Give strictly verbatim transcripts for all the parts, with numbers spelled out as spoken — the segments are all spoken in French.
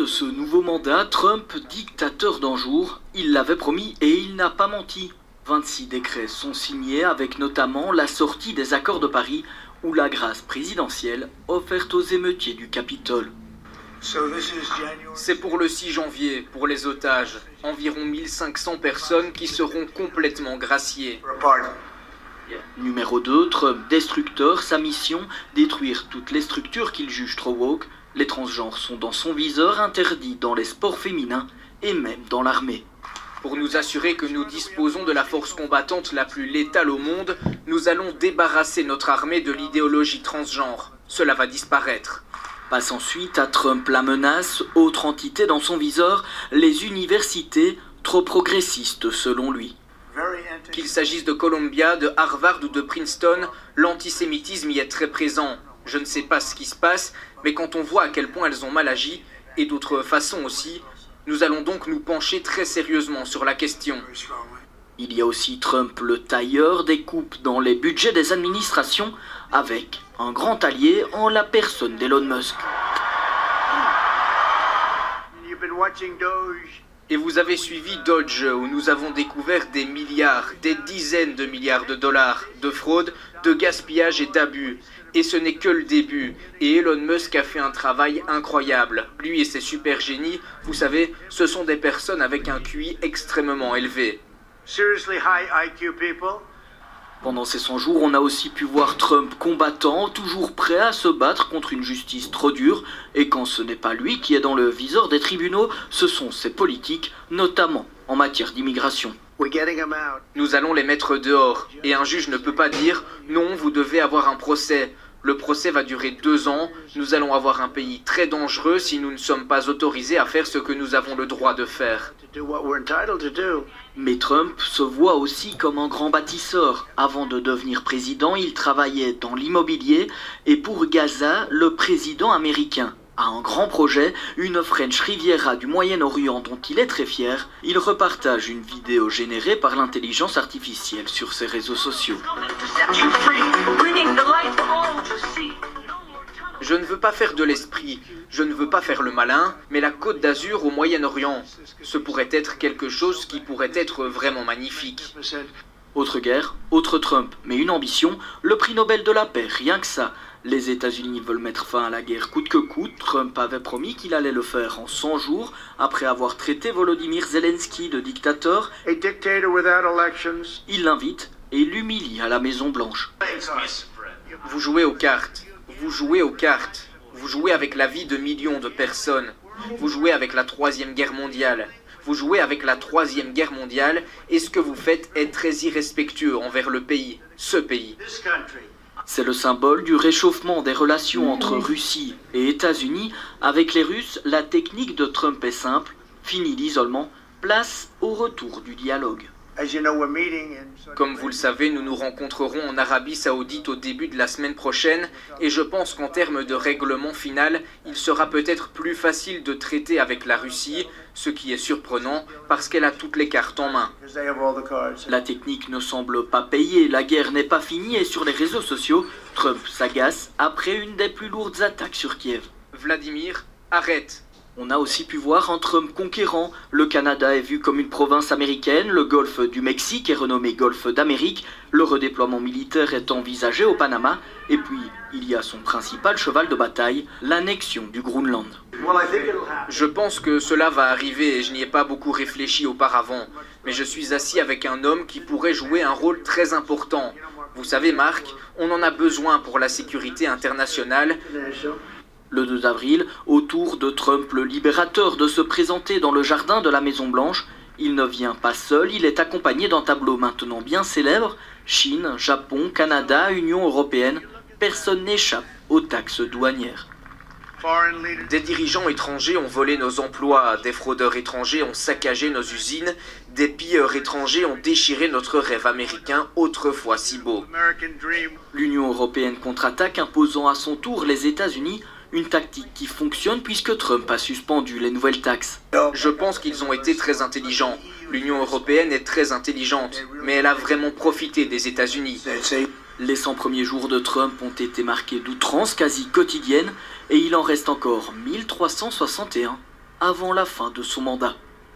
ce nouveau mandat, Trump, dictateur d'un jour, il l'avait promis et il n'a pas menti. vingt-six décrets sont signés avec notamment la sortie des accords de Paris ou la grâce présidentielle offerte aux émeutiers du Capitole. C'est pour le six janvier, pour les otages, environ mille cinq cents personnes qui seront complètement graciées. Numéro deux, Trump destructeur, sa mission, détruire toutes les structures qu'il juge trop woke. Les transgenres sont dans son viseur, interdits dans les sports féminins et même dans l'armée. Pour nous assurer que nous disposons de la force combattante la plus létale au monde, nous allons débarrasser notre armée de l'idéologie transgenre. Cela va disparaître. Passe ensuite à Trump la menace, autre entité dans son viseur, les universités trop progressistes selon lui. Qu'il s'agisse de Columbia, de Harvard ou de Princeton, l'antisémitisme y est très présent. Je ne sais pas ce qui se passe, mais quand on voit à quel point elles ont mal agi, et d'autres façons aussi, nous allons donc nous pencher très sérieusement sur la question. Il y a aussi Trump le tailleur, des coupes dans les budgets des administrations, avec un grand allié en la personne d'Elon Musk. Et vous avez suivi Doge, où nous avons découvert des milliards, des dizaines de milliards de dollars de fraude, de gaspillage et d'abus. Et ce n'est que le début. Et Elon Musk a fait un travail incroyable. Lui et ses super génies, vous savez, ce sont des personnes avec un Q I extrêmement élevé. Pendant ces cent jours, on a aussi pu voir Trump combattant, toujours prêt à se battre contre une justice trop dure. Et quand ce n'est pas lui qui est dans le viseur des tribunaux, ce sont ses politiques, notamment en matière d'immigration. Nous allons les mettre dehors. Et un juge ne peut pas dire « Non, vous devez avoir un procès ». Le procès va durer deux ans. Nous allons avoir un pays très dangereux si nous ne sommes pas autorisés à faire ce que nous avons le droit de faire. Mais Trump se voit aussi comme un grand bâtisseur. Avant de devenir président, il travaillait dans l'immobilier et pour Gaza, le président américain a un grand projet, une French Riviera du Moyen-Orient dont il est très fier. Il repartage une vidéo générée par l'intelligence artificielle sur ses réseaux sociaux. Je ne veux pas faire de l'esprit, je ne veux pas faire le malin, mais la Côte d'Azur au Moyen-Orient, ce pourrait être quelque chose qui pourrait être vraiment magnifique. Autre guerre, autre Trump, mais une ambition, le prix Nobel de la paix, rien que ça. Les États-Unis veulent mettre fin à la guerre coûte que coûte. Trump avait promis qu'il allait le faire en cent jours, après avoir traité Volodymyr Zelensky de dictateur. Il l'invite et l'humilie à la Maison-Blanche. Vous jouez aux cartes, vous jouez aux cartes, vous jouez avec la vie de millions de personnes, vous jouez avec la troisième guerre mondiale. Vous jouez avec la troisième guerre mondiale et ce que vous faites est très irrespectueux envers le pays, ce pays. C'est le symbole du réchauffement des relations entre Russie et États-Unis. Avec les Russes, la technique de Trump est simple, fini l'isolement, place au retour du dialogue. Comme vous le savez, nous nous rencontrerons en Arabie Saoudite au début de la semaine prochaine et je pense qu'en termes de règlement final, il sera peut-être plus facile de traiter avec la Russie, ce qui est surprenant parce qu'elle a toutes les cartes en main. La technique ne semble pas payer, la guerre n'est pas finie et sur les réseaux sociaux, Trump s'agace après une des plus lourdes attaques sur Kiev. Vladimir, arrête! On a aussi pu voir un Trump conquérant. Le Canada est vu comme une province américaine, le golfe du Mexique est renommé golfe d'Amérique, le redéploiement militaire est envisagé au Panama, et puis il y a son principal cheval de bataille, l'annexion du Groenland. Je pense que cela va arriver et je n'y ai pas beaucoup réfléchi auparavant, mais je suis assis avec un homme qui pourrait jouer un rôle très important. Vous savez, Marc, on en a besoin pour la sécurité internationale. Le deux avril, au tour de Trump le libérateur de se présenter dans le jardin de la Maison-Blanche. Il ne vient pas seul, il est accompagné d'un tableau maintenant bien célèbre. Chine, Japon, Canada, Union européenne, personne n'échappe aux taxes douanières. Des dirigeants étrangers ont volé nos emplois, des fraudeurs étrangers ont saccagé nos usines, des pilleurs étrangers ont déchiré notre rêve américain autrefois si beau. L'Union européenne contre-attaque, imposant à son tour les États-Unis. Une tactique qui fonctionne puisque Trump a suspendu les nouvelles taxes. Je pense qu'ils ont été très intelligents. L'Union européenne est très intelligente, mais elle a vraiment profité des États-Unis. Les cent premiers jours de Trump ont été marqués d'outrances quasi quotidiennes et il en reste encore mille trois cent soixante et un. avant la fin de son mandat.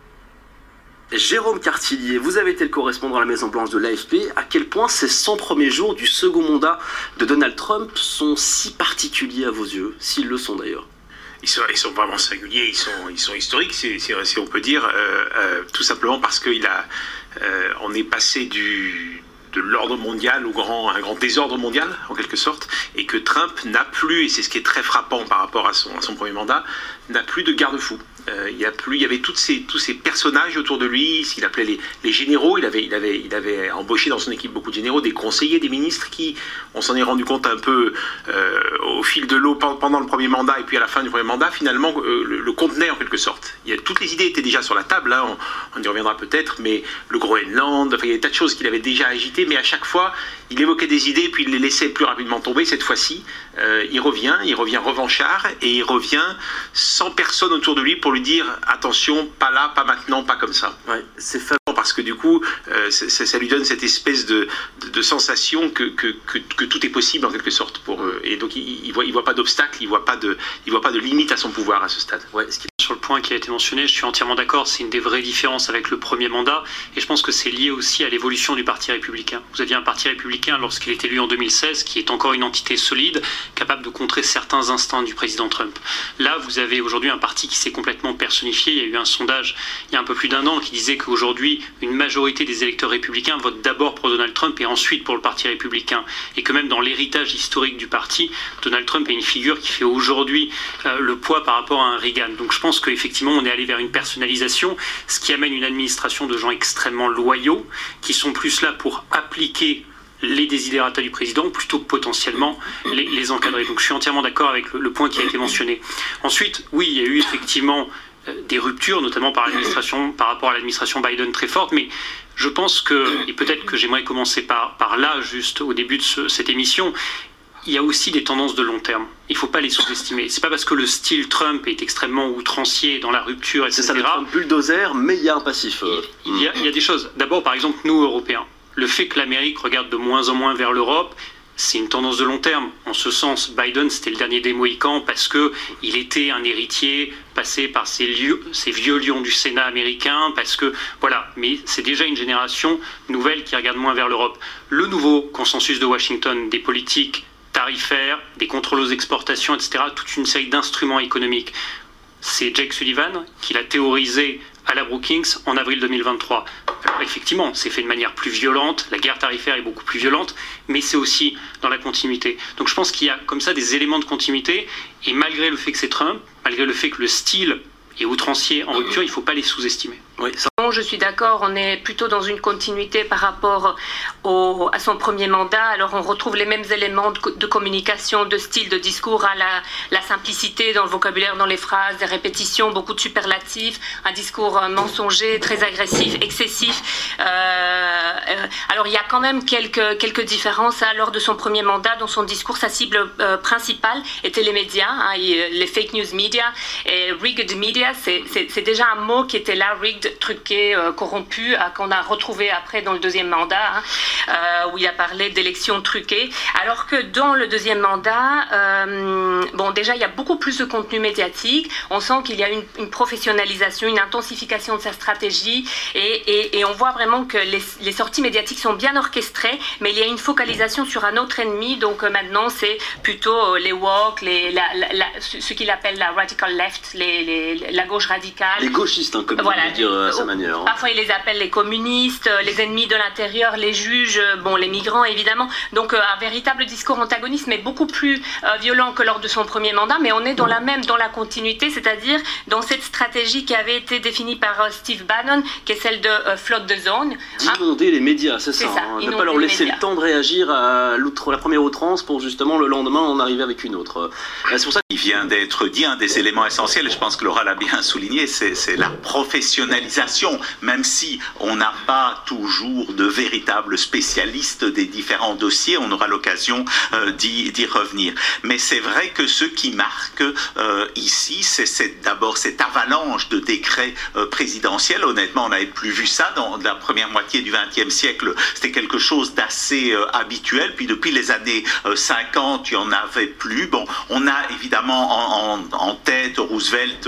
Jérôme Cartillier, vous avez été le correspondant à la Maison-Blanche de l'A F P. À quel point ces cent premiers jours du second mandat de Donald Trump sont si particuliers à vos yeux, s'ils le sont d'ailleurs? Ils sont, ils sont vraiment singuliers, ils sont, ils sont historiques, si, si, si on peut dire, euh, euh, tout simplement parce qu'il a, euh, on est passé du, de l'ordre mondial au grand, un grand désordre mondial, en quelque sorte, et que Trump n'a plus, et c'est ce qui est très frappant par rapport à son, à son premier mandat, n'a plus de garde-fous. Euh, il y a plus, il y avait toutes ces, tous ces personnages autour de lui, ce qu'il appelait les, les généraux. Il avait, il, avait, il avait embauché dans son équipe beaucoup de généraux, des conseillers, des ministres qui, on s'en est rendu compte un peu euh, au fil de l'eau pendant le premier mandat et puis à la fin du premier mandat, finalement, euh, le, le contenait en quelque sorte. Il y a, toutes les idées étaient déjà sur la table, hein, on, on y reviendra peut-être, mais le Groenland, enfin, il y a des tas de choses qu'il avait déjà agitées, mais à chaque fois, il évoquait des idées puis il les laissait plus rapidement tomber. Cette fois-ci, euh, il revient, il revient revanchard et il revient sans personne autour de lui pour lui dire attention, pas là, pas maintenant, pas comme ça. Ouais, c'est fameux. Parce que du coup, euh, ça, ça lui donne cette espèce de, de, de sensation que, que, que, que tout est possible en quelque sorte pour eux. Et donc il, il voit, il voit pas d'obstacle, il voit pas de, il voit pas de limite à son pouvoir à ce stade. Ouais, ce qui... Sur le point qui a été mentionné, je suis entièrement d'accord, c'est une des vraies différences avec le premier mandat, et je pense que c'est lié aussi à l'évolution du Parti républicain. Vous aviez un Parti républicain lorsqu'il est élu en deux mille seize, qui est encore une entité solide, capable de contrer certains instincts du président Trump. Là, vous avez aujourd'hui un parti qui s'est complètement personnifié. Il y a eu un sondage il y a un peu plus d'un an qui disait qu'aujourd'hui, une majorité des électeurs républicains votent d'abord pour Donald Trump et ensuite pour le Parti républicain. Et que même dans l'héritage historique du parti, Donald Trump est une figure qui fait aujourd'hui euh, le poids par rapport à un Reagan. Donc je pense qu'effectivement, on est allé vers une personnalisation, ce qui amène une administration de gens extrêmement loyaux, qui sont plus là pour appliquer les désidérata du président, plutôt que potentiellement les, les encadrer. Donc je suis entièrement d'accord avec le, le point qui a été mentionné. Ensuite, oui, il y a eu effectivement euh, des ruptures, notamment par l'administration, par rapport à l'administration Biden très forte, mais je pense que, et peut-être que j'aimerais commencer par, par là, juste au début de ce, cette émission, il y a aussi des tendances de long terme. Il ne faut pas les sous-estimer. C'est pas parce que le style Trump est extrêmement outrancier dans la rupture, et cetera. C'est ça, le Trump bulldozer, mais il y a un passif. Euh... Il, il, y a, il y a des choses. D'abord, par exemple, nous, Européens, le fait que l'Amérique regarde de moins en moins vers l'Europe, c'est une tendance de long terme. En ce sens, Biden, c'était le dernier des Mohicans parce qu'il était un héritier passé par ces, lieux, ces vieux lions du Sénat américain, parce que, voilà, mais c'est déjà une génération nouvelle qui regarde moins vers l'Europe. Le nouveau consensus de Washington des politiques tarifaires, des contrôles aux exportations, et cetera, toute une série d'instruments économiques. C'est Jake Sullivan qui l'a théorisé à la Brookings en avril deux mille vingt-trois. Alors, effectivement, c'est fait de manière plus violente, la guerre tarifaire est beaucoup plus violente, mais c'est aussi dans la continuité. Donc je pense qu'il y a comme ça des éléments de continuité, et malgré le fait que c'est Trump, malgré le fait que le style est outrancier en rupture, il ne faut pas les sous-estimer. Oui, ça... Bon, je suis d'accord, on est plutôt dans une continuité par rapport au, à son premier mandat. Alors on retrouve les mêmes éléments de, de communication, de style, de discours, à la, la simplicité dans le vocabulaire, dans les phrases, des répétitions, beaucoup de superlatifs, un discours mensonger, très agressif, excessif. Euh, euh, alors il y a quand même quelques, quelques différences hein, lors de son premier mandat. Dans son discours, sa cible euh, principale était les médias, hein, les fake news media et rigged media. C'est, c'est, c'est déjà un mot qui était là, rigged, truqué, euh, corrompu, euh, qu'on a retrouvé après dans le deuxième mandat, hein, euh, où il a parlé d'élections truquées. Alors que dans le deuxième mandat, euh, bon, déjà, il y a beaucoup plus de contenu médiatique. On sent qu'il y a une, une professionnalisation, une intensification de sa stratégie, et, et, et on voit vraiment que les, les sorties médiatiques sont bien orchestrées, mais il y a une focalisation sur un autre ennemi. Donc euh, maintenant, c'est plutôt euh, les woke, les, la, la, la, ce qu'il appelle la radical left, les, les, la gauche radicale. Les gauchistes, hein, comme voilà. on veut dire à sa manière. Hein. Parfois, ils les appellent les communistes, les ennemis de l'intérieur, les juges, bon, les migrants, évidemment. Donc, euh, un véritable discours antagoniste, mais beaucoup plus euh, violent que lors de son premier mandat. Mais on est dans la même, dans la continuité, c'est-à-dire dans cette stratégie qui avait été définie par euh, Steve Bannon, qui est celle de euh, flood the zone. D'inonder hein. les médias, c'est, c'est ça. ça hein. Ne pas leur laisser le temps de réagir à la première outrance pour justement le lendemain en arriver avec une autre. C'est pour ça qu'il vient d'être dit un des éléments essentiels, et je pense que Laura l'a bien souligné, c'est, c'est la professionnalisation, même si on n'a pas toujours de véritables spécialistes des différents dossiers, on aura l'occasion euh, d'y, d'y revenir. Mais c'est vrai que ce qui marque euh, ici, c'est, c'est d'abord cette avalanche de décrets euh, présidentiels. Honnêtement, on n'avait plus vu ça dans la première moitié du vingtième siècle. C'était quelque chose d'assez euh, habituel. Puis depuis les années euh, cinquante, il n'y en avait plus. Bon, on a évidemment en, en, en tête Roosevelt qui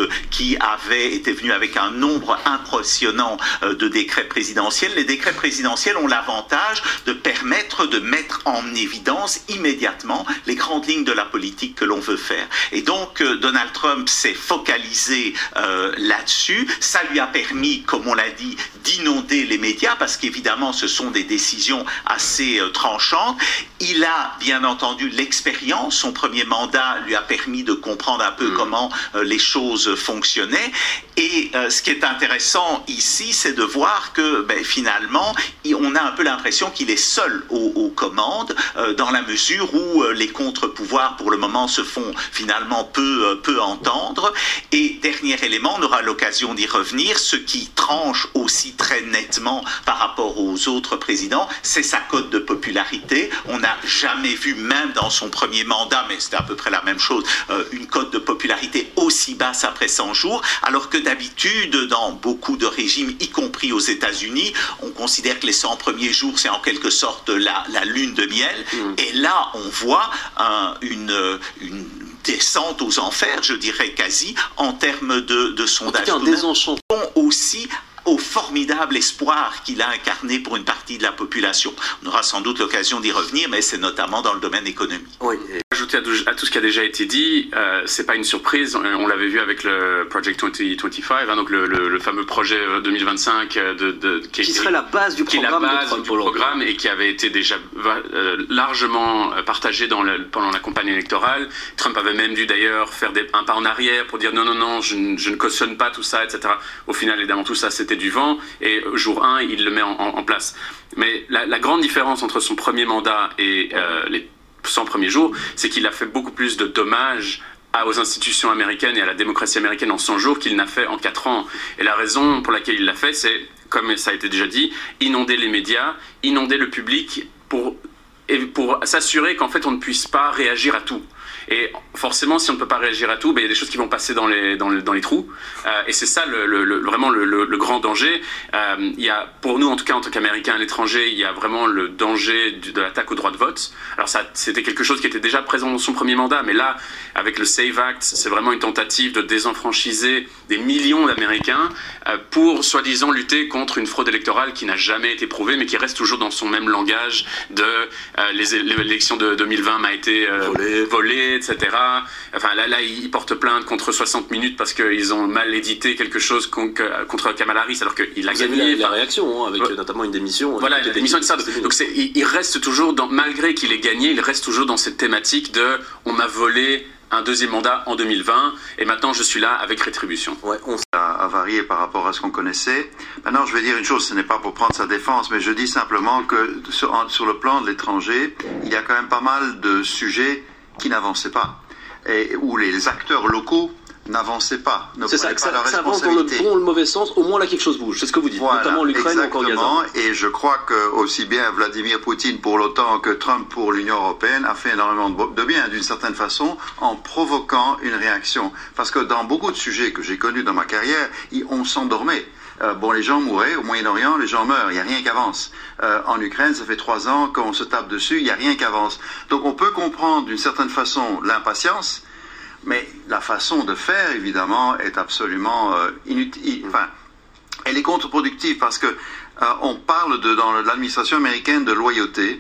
qui avait été venu avec un nombre impressionnant de décrets présidentiels. Les décrets présidentiels ont l'avantage de permettre de mettre en évidence immédiatement les grandes lignes de la politique que l'on veut faire. Et donc Donald Trump s'est focalisé euh, là-dessus. Ça lui a permis, comme on l'a dit, d'inonder les médias parce qu'évidemment ce sont des décisions assez euh, tranchantes. Il a bien entendu l'expérience. Son premier mandat lui a permis de comprendre un peu mmh. comment euh, les choses fonctionnaient. Et euh, ce qui est intéressant ici, c'est de voir que ben, finalement, on a un peu l'impression qu'il est seul aux, aux commandes, euh, dans la mesure où euh, les contre-pouvoirs, pour le moment, se font finalement peu, euh, peu entendre. Et dernier élément, on aura l'occasion d'y revenir, ce qui tranche aussi très nettement par rapport aux autres présidents, c'est sa cote de popularité. On n'a jamais vu, même dans son premier mandat, mais c'était à peu près la même chose, euh, une cote de popularité aussi basse après cent jours, alors que d'habitude, dans beaucoup de régimes, y compris aux États-Unis, on considère que les cent premiers jours, c'est en quelque sorte la, la lune de miel. Mmh. Et là, on voit un, une, une descente aux enfers, je dirais quasi, en termes de, de sondage. Un désenchantement aussi au formidable espoir qu'il a incarné pour une partie de la population. On aura sans doute l'occasion d'y revenir, mais c'est notamment dans le domaine économique. Oui. Ajouter à tout ce qui a déjà été dit, euh, c'est pas une surprise. On l'avait vu avec le Project deux mille vingt-cinq, hein, donc le, le, le fameux projet deux mille vingt-cinq de, de qui, qui serait la base du programme, qui est la base de Trump, du programme et qui avait été déjà euh, largement partagé dans le, pendant la campagne électorale. Trump avait même dû d'ailleurs faire des, un pas en arrière pour dire non, non, non, je, je ne cautionne pas tout ça, et cetera. Au final, évidemment, tout ça, c'était du vent. Et jour un, il le met en, en, en place. Mais la, la grande différence entre son premier mandat et euh, les cent premiers jours, c'est qu'il a fait beaucoup plus de dommages aux institutions américaines et à la démocratie américaine en cent jours qu'il n'a fait en quatre ans. Et la raison pour laquelle il l'a fait, c'est, comme ça a été déjà dit, inonder les médias, inonder le public pour, pour s'assurer qu'en fait on ne puisse pas réagir à tout. Et forcément, si on ne peut pas réagir à tout, ben, il y a des choses qui vont passer dans les, dans les, dans les trous. Euh, et c'est ça le, le, le, vraiment le, le, le grand danger. Euh, il y a, pour nous, en tout cas, en tant qu'Américains à l'étranger, il y a vraiment le danger de, de l'attaque au droit de vote. Alors ça, c'était quelque chose qui était déjà présent dans son premier mandat, mais là, avec le SAVE Act, c'est vraiment une tentative de désenfranchiser des millions d'Américains euh, pour, soi-disant, lutter contre une fraude électorale qui n'a jamais été prouvée, mais qui reste toujours dans son même langage de euh, les, l'élection de deux mille vingt m'a été euh, volée, volée et cetera. Enfin, là, là, ils portent plainte contre soixante minutes parce qu'ils ont mal édité quelque chose contre Kamala Harris, alors qu'il a Vous gagné. Avez la, la réaction, hein, avec ouais. notamment une démission. Voilà, la démission et tout ça. Donc, c'est, il, il reste toujours, dans, malgré qu'il ait gagné, il reste toujours dans cette thématique de « on m'a volé un deuxième mandat en deux mille vingt et maintenant je suis là avec rétribution ». Ouais, on a varié par rapport à ce qu'on connaissait. Maintenant, je vais dire une chose, ce n'est pas pour prendre sa défense, mais je dis simplement que sur, sur le plan de l'étranger, il y a quand même pas mal de sujets qui n'avançaient pas, et où les acteurs locaux n'avançaient pas, ne c'est prenaient ça, pas ça, la ça avance dans le bon ou le mauvais sens, au moins là quelque chose bouge, c'est ce que vous dites, voilà, notamment l'Ukraine ou encore Gaza. Et je crois que aussi bien Vladimir Poutine pour l'OTAN que Trump pour l'Union européenne a fait énormément de bien, d'une certaine façon, en provoquant une réaction. Parce que dans beaucoup de sujets que j'ai connus dans ma carrière, on s'endormait. Euh, bon, les gens mouraient, au Moyen-Orient, les gens meurent, il n'y a rien qui avance. Euh, en Ukraine, ça fait trois ans qu'on se tape dessus, il n'y a rien qui avance. Donc on peut comprendre d'une certaine façon l'impatience, mais la façon de faire, évidemment, est absolument euh, inutile. Enfin, elle est contre-productive parce que euh, on parle de, dans l'administration américaine de loyauté,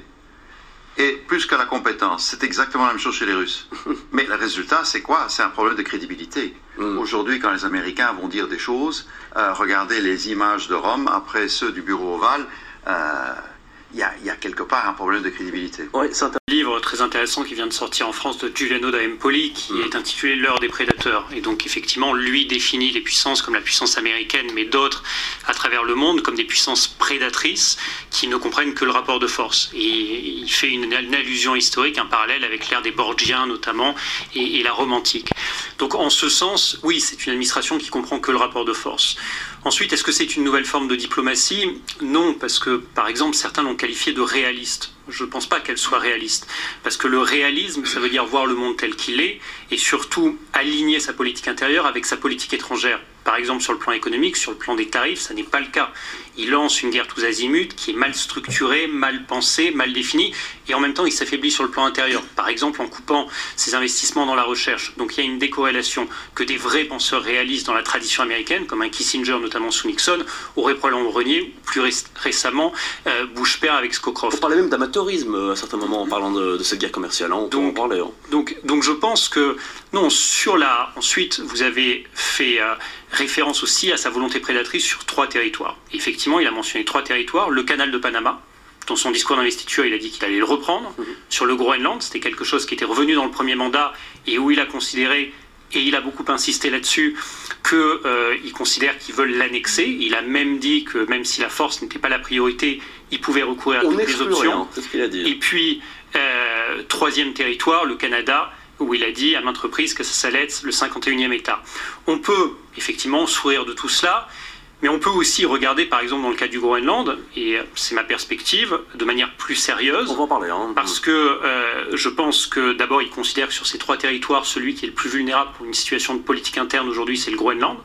et plus que la compétence. C'est exactement la même chose chez les Russes. Mais le résultat, c'est quoi? C'est un problème de crédibilité. Mm. Aujourd'hui, quand les Américains vont dire des choses, euh, regardez les images de Rome après ceux du bureau ovale, euh, il y a, y a quelque part un problème de crédibilité. Oui, c'est un livre très intéressant qui vient de sortir en France de Giuliano da Empoli qui mmh. est intitulé L'heure des prédateurs. Et donc effectivement, lui définit les puissances comme la puissance américaine, mais d'autres à travers le monde comme des puissances prédatrices qui ne comprennent que le rapport de force. Et il fait une, une allusion historique, un parallèle avec l'ère des Borgiens notamment et, et la Rome antique. Donc en ce sens, oui, c'est une administration qui comprend que le rapport de force. Ensuite, est-ce que c'est une nouvelle forme de diplomatie? Non, parce que par exemple, certains l'ont qualifié de réaliste. Je ne pense pas qu'elle soit réaliste. Parce que le réalisme, ça veut dire voir le monde tel qu'il est et surtout aligner sa politique intérieure avec sa politique étrangère. Par exemple, sur le plan économique, sur le plan des tarifs, ça n'est pas le cas. Il lance une guerre tous azimuts qui est mal structurée, mal pensée, mal définie, et en même temps, il s'affaiblit sur le plan intérieur. Par exemple, en coupant ses investissements dans la recherche. Donc il y a une décorrélation que des vrais penseurs réalistes dans la tradition américaine, comme un Kissinger, notamment sous Nixon, auraient probablement renié, ou plus récemment, euh, Bush père avec Scowcroft. On parlait même d'amateurisme à certains moments en parlant de, de cette guerre commerciale. Hein, on donc, peut en parler, hein. donc, donc je pense que, non, sur la... Ensuite, vous avez fait... Euh, référence aussi à sa volonté prédatrice sur trois territoires. Et effectivement, il a mentionné trois territoires. Le canal de Panama, dans son discours d'investiture, il a dit qu'il allait le reprendre. Mmh. Sur le Groenland, c'était quelque chose qui était revenu dans le premier mandat et où il a considéré, et il a beaucoup insisté là-dessus, qu'il euh, considère qu'ils veulent l'annexer. Il a même dit que même si la force n'était pas la priorité, il pouvait recourir à On toutes les options. Rien, c'est ce qu'il a dit. Et puis, euh, troisième territoire, le Canada, où il a dit à maintes reprises que ça allait être le cinquante et unième État. On peut effectivement sourire de tout cela, mais on peut aussi regarder, par exemple, dans le cas du Groenland, et c'est ma perspective, de manière plus sérieuse. On va en parler. Hein. Parce que euh, je pense que d'abord, il considère que sur ces trois territoires, celui qui est le plus vulnérable pour une situation de politique interne aujourd'hui, c'est le Groenland.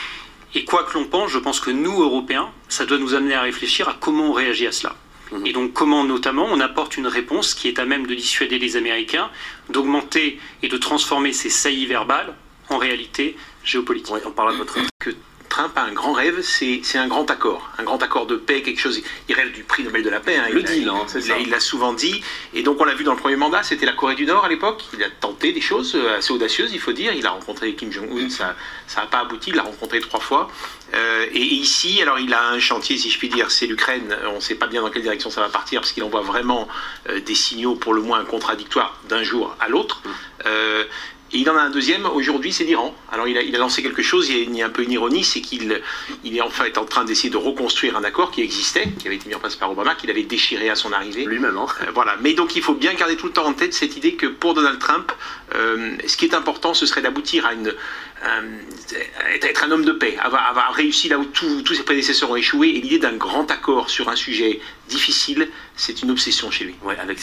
Et quoi que l'on pense, je pense que nous, Européens, ça doit nous amener à réfléchir à comment on réagit à cela. Et donc comment notamment on apporte une réponse qui est à même de dissuader les Américains, d'augmenter et de transformer ces saillies verbales en réalité géopolitique. Oui, on parle de votre... que Trump a un grand rêve, c'est un grand accord. Un grand accord de paix, quelque chose... Il rêve du prix Nobel de la paix. Hein, le il deal, a, hein, c'est ça. Il l'a souvent dit. Et donc on l'a vu dans le premier mandat, c'était la Corée du Nord à l'époque. Il a tenté des choses assez audacieuses, il faut dire. Il a rencontré Kim Jong-un, ça n'a pas abouti, il l'a rencontré trois fois. Euh, et, et ici, alors il a un chantier, si je puis dire, c'est l'Ukraine. On ne sait pas bien dans quelle direction ça va partir, parce qu'il envoie vraiment euh, des signaux pour le moins contradictoires d'un jour à l'autre. Euh, Et il en a un deuxième, aujourd'hui, c'est l'Iran. Alors il a, il a lancé quelque chose, il y a un peu une ironie, c'est qu'il il est en fait en train d'essayer de reconstruire un accord qui existait, qui avait été mis en place par Obama, qu'il avait déchiré à son arrivée. Lui-même, hein. Euh, voilà. Mais donc il faut bien garder tout le temps en tête cette idée que pour Donald Trump, euh, ce qui est important, ce serait d'aboutir à une... Euh, être un homme de paix, avoir, avoir réussi là où tous, tous ses prédécesseurs ont échoué, et l'idée d'un grand accord sur un sujet difficile, c'est une obsession chez lui. Ouais, avec